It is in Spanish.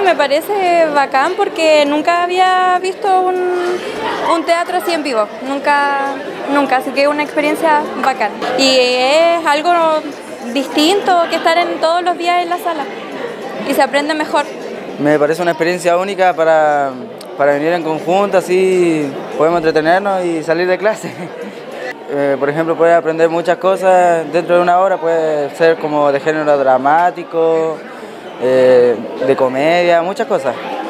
me parece bacán porque nunca había visto un teatro así en vivo, nunca, así que es una experiencia bacán. Y es algo distinto que estar en todos los días en la sala y se aprende mejor. Me parece una experiencia única para venir en conjunto, así podemos entretenernos y salir de clase. Por ejemplo, puedes aprender muchas cosas dentro de una hora, puede ser como de género dramático, de comedia, muchas cosas.